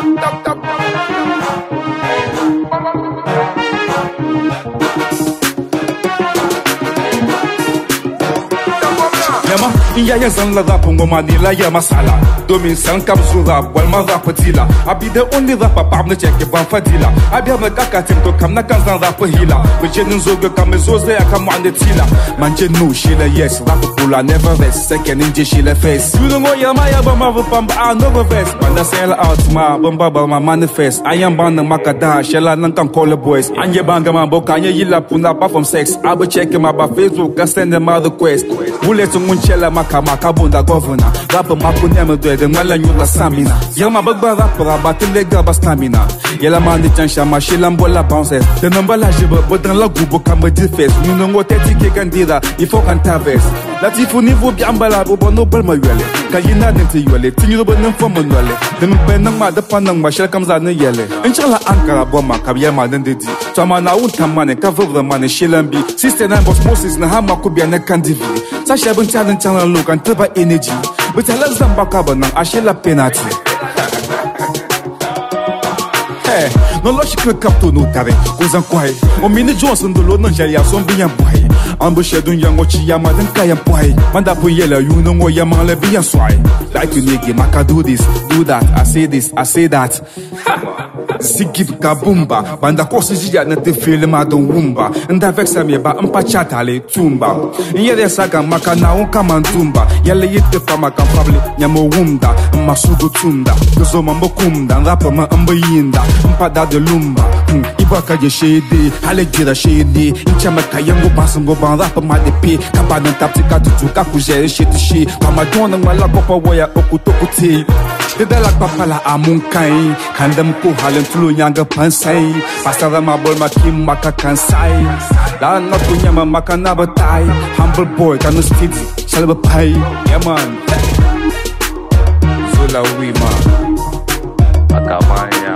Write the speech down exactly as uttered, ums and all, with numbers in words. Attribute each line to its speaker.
Speaker 1: Inja ya zan la rap ngoma ni la ya masala domin san kapsu rap wal ma rap tila I be the only rapper pap na check ban fadila I be ma kaka tim to kam na kan zan rap hila we jenin zo ga kam zo ze ya kam ande tila man je no shila yes rap pula never rest second inje shila face you know ya ma ya ba ma pam ba no go vest man da sell out ma bomba ba ma manifest I am ban na makada shela nan kan call boys anje banga ma boka anye yila puna pa from sex I be check ma ba Facebook ka send them request bullet mun chela Kama kabunda governor Rapper makunyama dwede ngala nyula samina Yama bagba rapper abate lega ba stamina Yela mandi chansha ma shilambola bounces The number la jiba bodan la gubo kama defense Nuno ngote tike gandira ifo kantaves Latifu nivo biambala bobo no balma yuele Kayina nente yuele Tinyo bo nenfo manuele Dembe nang ma depan nang ma shel kamza ne yele Inshallah ankara boma kabiyama nendedi Tama na unta mane kavuvra mane shilambi Sister nine boss Moses na hama kubia ne kandivi Sasha bun talent channel look and taba energy But I love them back up and I shall a penalty Hey, no logic cap to no tare Kozan kwai O mini Johnson do lo no jaria son biyan boy Ambush dun yang ochi yama den kayan boy Manda po yela you no mo yama le biyan swai Like you nigga maka do this, do that I say this, I say that Sigib kabumba Banda kosi jia na te fele ma don wumba Nda vexa me ba mpa chata le tumba Yere saga maka na unka mantumba Yale yete fama kan fable Nyamo wumda Masugo tunda Gozo mambo kumda Rapa ma mbo yinda Mpa da de lumba Ibaka je shede Hale jira shede Incha maka yango basungo ban Rapa ma de pe Kabana tapti ka tutu Kaku jere shete she Kama dona wala kopa waya oku toku te Deda la papa la amunkai Kandam ko halen tulu nyanga pansai Pasara ma bol ma kim maka kansai La na kunya ma maka na batai Humble boy kanu steady Shalba pai Yeah man Zula wima
Speaker 2: Akamaya